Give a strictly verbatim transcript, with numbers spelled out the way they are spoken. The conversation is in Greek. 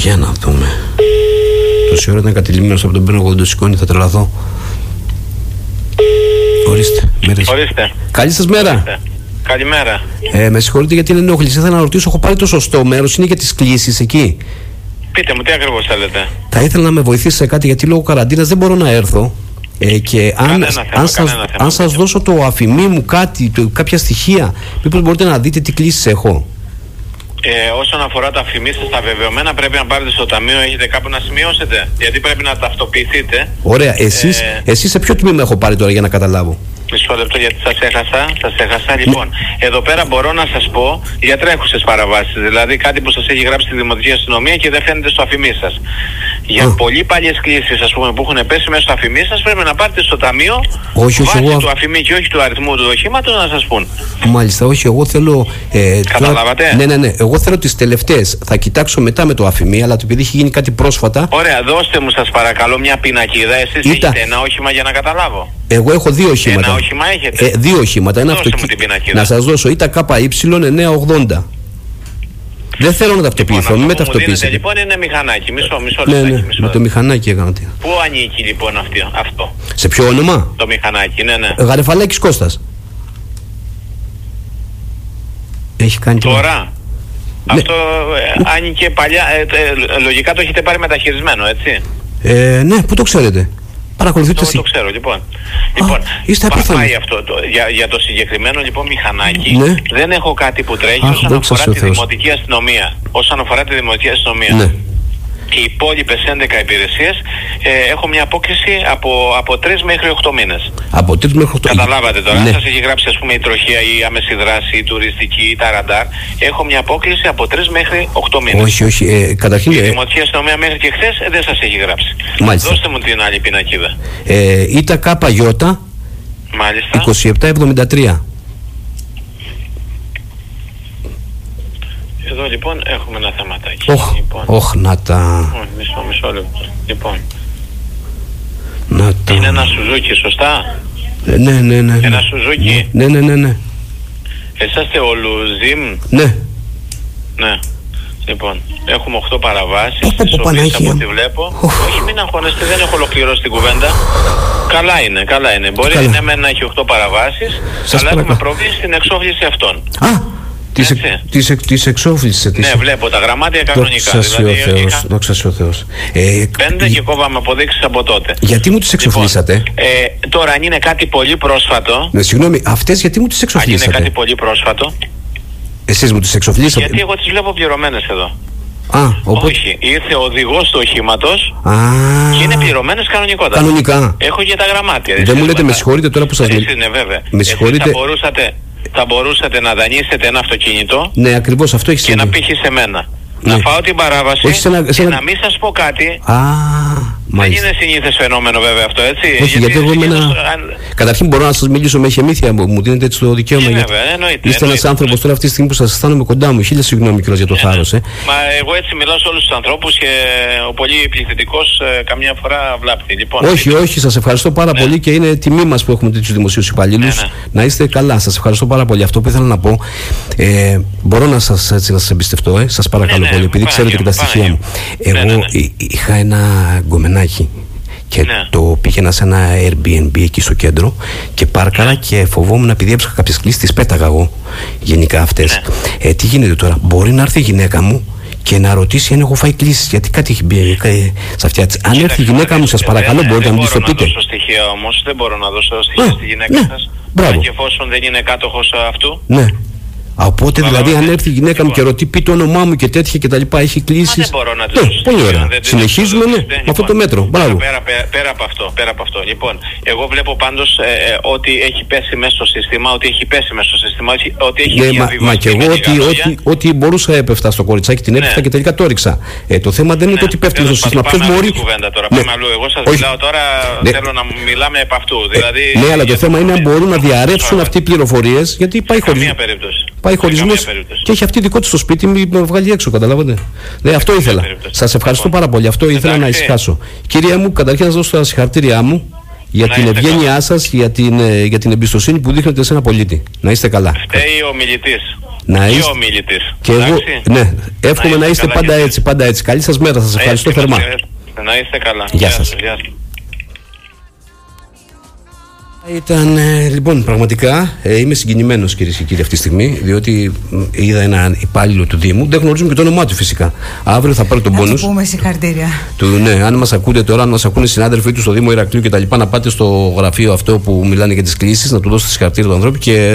Για να δούμε. Τόση ώρα ήταν κατηλημένος από τον Μπένο, εγώ δεν το σηκώνει, θα τρελαθώ. Ορίστε. Μέρες. Ορίστε. Καλή σας μέρα. Ορίστε. Καλημέρα. Ε, με συγχωρείτε για την ενόχληση. Ήθελα να ρωτήσω, έχω πάρει το σωστό μέρος, είναι για τις κλήσεις εκεί? Πείτε μου, τι ακριβώς θέλετε? Θα ήθελα να με βοηθήσει σε κάτι, γιατί λόγω καραντίνας δεν μπορώ να έρθω. Ε, και αν, κανένα θέμα, αν, σας, θέμα, αν σας δώσω το αφημί μου κάτι, το, κάποια στοιχεία, μήπως μπορείτε να δείτε τι κλήσεις έχω? Ε, όσον αφορά τα αφημίσεις, τα βεβαιωμένα πρέπει να πάρετε στο ταμείο, έχετε κάπου να σημειώσετε? Γιατί πρέπει να ταυτοποιηθείτε. Ωραία, εσείς, ε... εσείς σε ποιο τμήμα έχω πάρει τώρα για να καταλάβω? Μισό λεπτό, γιατί σας έχασα, σας έχασα. Λοιπόν, ναι. Εδώ πέρα μπορώ να σας πω για τρέχουσες παραβάσεις. Δηλαδή κάτι που σας έχει γράψει τη Δημοτική Αστυνομία και δεν φαίνεται στο αφημί σας. Για oh. πολύ παλιές κλήσεις, ας πούμε, που έχουν πέσει μέσα στο αφημί σας, πρέπει να πάρετε στο ταμείο όχι, βάση εγώ... του αφημί και όχι του αριθμού του οχήματος να σας πούν. Μάλιστα, όχι, εγώ θέλω... Ε, Καταλάβατε? Τώρα... Ναι, ναι, ναι, εγώ θέλω τις τελευταίες. Θα κοιτάξω μετά με το αφημί, αλλά επειδή έχει γίνει κάτι πρόσφατα... Ωραία, δώστε μου σας παρακαλώ μια πινακίδα. Εσείς Ήτα... έχετε ένα όχημα για να καταλάβω? Εγώ έχω δύο οχήματα. Ένα όχημα έχετε? Ε, δύο οχήματα. Ένα αυτοκίνητο. Να σας δώσω ή τα ΚΑΠΑ εννιακόσια ογδόντα. Δεν θέλω να ταυτοποιηθώ, λοιπόν, μην με ταυτοποιήσετε. Λοιπόν, είναι μηχανάκι. Μισό, μισό ναι, λεπτάκι. Ναι, μισό με το μηχανάκι έκανα. Πού ανήκει λοιπόν αυτή, αυτό? Σε ποιο όνομα? Το μηχανάκι, ναι, ναι. Γαρεφαλάκης Κώστας. Έχει κάνει τώρα. Ναι. Αυτό ε, άνοιγε παλιά. Ε, ε, λογικά το έχετε πάρει μεταχειρισμένο, έτσι? Ε, ναι, πού το ξέρετε? Παρακολουθείτε το, εσύ. το ξέρω, λοιπόν. Λοιπόν, πά, πάει αυτό το, για, για το συγκεκριμένο λοιπόν μηχανάκι. Ναι. Δεν έχω κάτι που τρέχει. Αχ, όσον αφορά τη Δημοτική Αστυνομία. Όσον αφορά τη Δημοτική Αστυνομία. Ναι. Και οι υπόλοιπες έντεκα υπηρεσίες ε, έχω μια απόκριση από, από τρεις μέχρι οκτώ μήνες. Από τρεις μέχρι οκτώ. Καταλάβατε τώρα? Ναι. Αν σας έχει γράψει ας πούμε η τροχία, η άμεση δράση, η τουριστική ή τα ραντάρ, έχω μια απόκριση από τρεις μέχρι οκτώ μήνες. Όχι, όχι. Ε, καταρχήν, η ε, Δημοτική Αστυνομία μέχρι και χθες ε, δεν σας έχει γράψει. Μάλιστα. Δώστε μου την άλλη πινακίδα. Ε, ή τα ΚΑΠΑ Μάλιστα. είκοσι επτά εβδομήντα τρία. Εδώ λοιπόν έχουμε ένα θεματάκι. Όχ, λοιπόν. όχ, να τα... Oh, μισό, μισό λεπτό. Λοιπόν. Να τα... Είναι ένα Σουζούκι, σωστά? Ε, ναι, ναι, ναι. Ένα Σουζούκι. Ναι, ναι, ναι, ναι. Εσάστε ο Λουζίμ. Ναι. Ναι. Λοιπόν, έχουμε οκτώ παραβάσεις, τις οποίες από ό,τι βλέπω. Όχι, μην αγχώνεστε, δεν έχω ολοκληρώσει την κουβέντα. Καλά είναι, καλά είναι. Μπορεί καλά. Ναι, να έχει οκτώ παραβάσεις, αλλά έχουμε προβλήσει στην εξόφληση αυτών. Α! Της, εξ, της, της εξόφλησης. Ναι, βλέπω τα γραμμάτια κανονικά. Δόξα δηλαδή, ο Θεός, είχα... δόξα ο Θεός. Ε, πέντε και κόβαμε αποδείξεις από τότε. Γιατί μου τις εξοφλήσατε? Λοιπόν, ε, τώρα αν είναι κάτι πολύ πρόσφατο... Ναι, συγγνώμη, αυτές γιατί μου τις εξοφλήσατε? Αν είναι κάτι πολύ πρόσφατο... Εσείς μου τις εξοφλήσατε? Γιατί εγώ τις βλέπω πληρωμένες εδώ. Α, οπότε... Όχι, ήρθε ο οδηγός του οχήματος και είναι πληρωμένες κανονικότατα. Κανονικά. Έχω και τα γραμμάτια. Δεν μου λέτε με συγχωρείτε τώρα που σας μιλάω. Ναι, βέβαια. Με συγχωρείτε. Εσείς θα μπορούσατε, θα μπορούσατε να δανείσετε ένα αυτοκίνητο. Ναι, ακριβώς αυτό έχει και να πήχει σε μένα. Ναι. Να φάω την παράβαση σε ένα, σε και ένα... να μην σας πω κάτι. Α, δεν μάλιστα. είναι συνήθες φαινόμενο βέβαια αυτό, έτσι. Όχι, γιατί, γιατί εγώ με ένα... αν... Καταρχήν μπορώ να σας μιλήσω με εχεμήθεια, μου δίνετε έτσι το δικαίωμα. Ναι, γιατί... βέβαια, εννοείται. Είστε ένας άνθρωπος τώρα αυτή τη στιγμή που σας αισθάνομαι κοντά μου. Χίλια συγγνώμη κιόλας για το ναι, θάρρος. Ε. Μα εγώ έτσι μιλάω σε όλους τους ανθρώπους και ο πολύ πληθυντικός ε, καμιά φορά βλάπτει. Λοιπόν, όχι, λοιπόν. όχι, σας ευχαριστώ πάρα ναι. πολύ και είναι τιμή μας που έχουμε τέτοιους δημοσίους υπαλλήλους. Ναι, ναι. Να είστε καλά, σας ευχαριστώ πάρα πολύ. Αυτό που ήθελα να πω, ε, μπορώ να σας, έτσι, να σας εμπιστευτώ, ε, σας παρακαλώ ναι, ναι, πολύ, επειδή ξέρετε και τα στοιχεία μου. Εγώ ναι, ναι, ναι. είχα ένα γκομενάκι και ναι. το πήγαινα σε ένα Airbnb εκεί στο κέντρο και πάρκαρα ναι. και φοβόμουν επειδή έψαχα κάποιες κλήσεις, τις πέταγα εγώ γενικά αυτές. Ναι. Ε, τι γίνεται τώρα, μπορεί να έρθει η γυναίκα μου και να ρωτήσει αν έχω φάει κλήσεις, γιατί κάτι έχει μπει ε, σε αυτιά της. Αν έρθει η γυναίκα μου, σας παρακαλώ, μπορείτε να μου το πείτε. Δεν μπορώ να δώσω στοιχεία όμως, δεν μπορώ να δώσω στοιχεία στη γυναίκα ναι. σας. Μπράβο. Και εφόσον δεν είναι κάτοχος αυτού. Ναι. Οπότε Μπράβο, δηλαδή, ναι. αν έρθει η γυναίκα μου και ρωτεί, πει το όνομά μου και τέτοια και τα λοιπά, έχει κλήσεις. Μα δεν μπορώ να ναι, τους πολύ ωραία. Δεν συνεχίζουμε ναι, με αυτό το μέτρο. Μπράβο. Πέρα, πέρα, πέρα, από αυτό, πέρα από αυτό. Λοιπόν, εγώ βλέπω πάντως ε, ε, ότι έχει πέσει μέσα στο σύστημα, ότι έχει πέσει μέσα στο σύστημα, ότι έχει ναι, διαβιβαστεί. Μα, μα και εγώ ότι, ότι, ότι μπορούσα έπεφτα στο κοριτσάκι, την έπεφτα ναι. και τελικά το έριξα. Ε, το θέμα δεν είναι ναι. το ότι πέφτει στο σύστημα. Ποιος μπορεί. Εγώ σας μιλάω τώρα, θέλω να μιλάμε επ' αυτού. Ναι, αλλά το θέμα είναι αν μπορούν να διαρρεύσουν αυτοί οι πληροφορίες, γιατί πάει χωρισμός. Και έχει αυτή δικό της στο σπίτι, με βγάλει έξω, καταλάβατε. Ναι, αυτό ήθελα. Σας ευχαριστώ πάρα πολύ. Αυτό ήθελα να ησυχάσω. Κυρία μου, καταρχήν να σας δώσω τα συγχαρητήριά μου για την ευγένειά σας, για την, για την εμπιστοσύνη που δείχνετε σε ένα πολίτη. Να είστε καλά. Φταίει ο μιλητής. Να και είστε... ο ομιλητής. Και εγώ, ναι, εύχομαι να, να είστε πάντα έτσι, έτσι, πάντα έτσι. Καλή σας μέρα, σας ευχαριστώ έτσι, θερμά. Να είστε καλά. Γεια σας. Γεια σας. Ήταν, ε, λοιπόν, πραγματικά ε, είμαι συγκινημένος, κυρίες και κύριοι, αυτή τη στιγμή, διότι ε, είδα έναν υπάλληλο του Δήμου. Δεν γνωρίζουμε και το όνομά του, φυσικά. Αύριο θα πάρει τον πόνους. Να του πούμε συγχαρητήρια. Του, ναι, αν μας ακούτε τώρα, αν μας ακούνε οι συνάδελφοί του στο Δήμο Ηρακλείου και τα λοιπά, να πάτε στο γραφείο αυτό που μιλάνε για τις κλήσεις, να του δώσετε συγχαρητήρια του ανθρώπου και